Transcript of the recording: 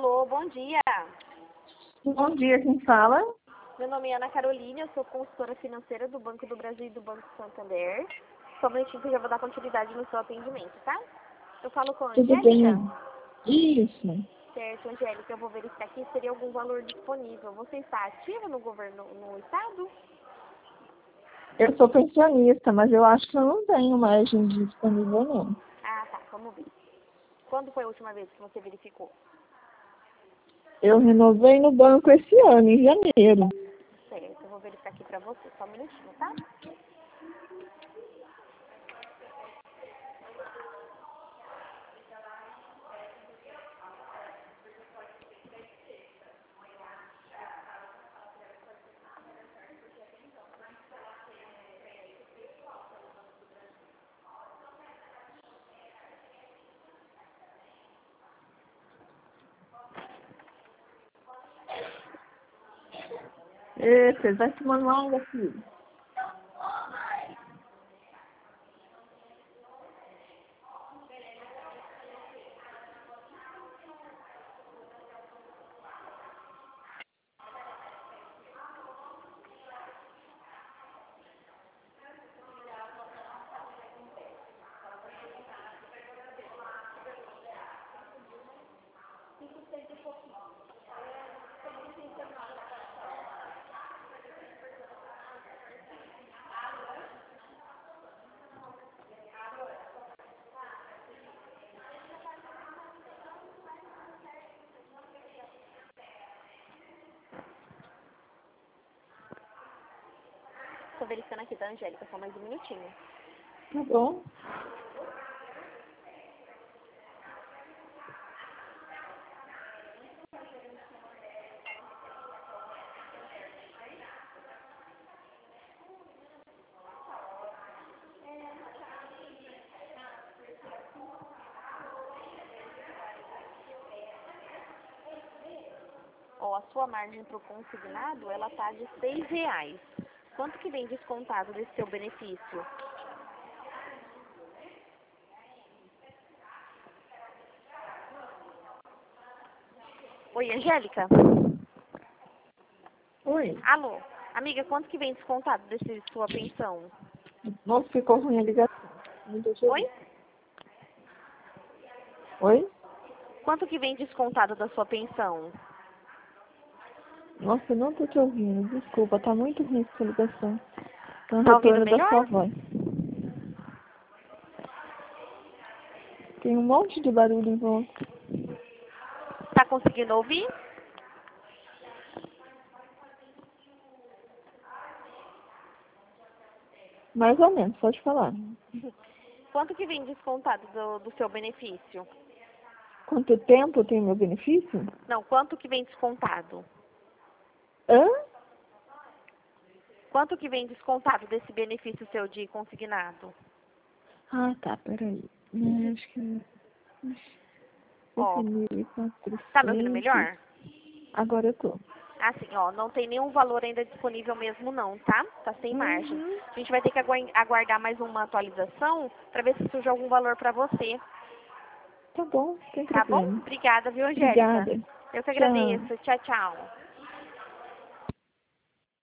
Alô, bom dia. Bom dia, quem fala? Meu nome é Ana Carolina, eu sou consultora financeira do Banco do Brasil e do Banco Santander. Só um minutinho que eu já vou dar continuidade no seu atendimento, tá? Eu falo com a Tudo Angélica? bem? Isso. Certo, Angélica, eu vou verificar aqui se teria algum valor disponível. Você está ativa no governo, no estado? Eu sou pensionista, mas eu acho que eu não tenho margem disponível, não. Ah, tá, vamos ver. Quando foi a última vez que você verificou? Eu renovei no banco esse ano, em janeiro. Certo, eu vou verificar aqui pra você. Só um minutinho, tá? Você vai tomando água, filho? Tô verificando aqui, tá, Angélica? Só mais um minutinho. Tá bom. Ó, a sua margem pro consignado, ela tá de R$ 6. Quanto que vem descontado desse seu benefício? Oi, Angélica? Oi. Alô? Amiga, quanto que vem descontado desse sua pensão? Nossa, ficou ruim a ligação. Oi? Oi? Quanto que vem descontado da sua pensão? Nossa, eu não tô te ouvindo. Desculpa, tá muito ruim essa ligação. É um Tá ouvindo retorno da sua melhor? voz. Tem um monte de barulho em volta. Tá conseguindo ouvir? Mais ou menos, pode falar. Quanto que vem descontado do seu benefício? Quanto tempo tem meu benefício? Não, quanto que vem descontado? Hã? Quanto que vem descontado desse benefício seu de consignado? Ah, tá, peraí. Acho que... Ó, 1.400. tá me ouvindo melhor? Agora eu tô. Assim, ó, não tem nenhum valor ainda disponível mesmo não, tá? Tá sem margem. Uhum. A gente vai ter que aguardar mais uma atualização para ver se surge algum valor para você, Tá bom, sem tá bom? problema. Obrigada, viu, Angélica? Obrigada. Eu que Tchau. agradeço. Tchau, tchau.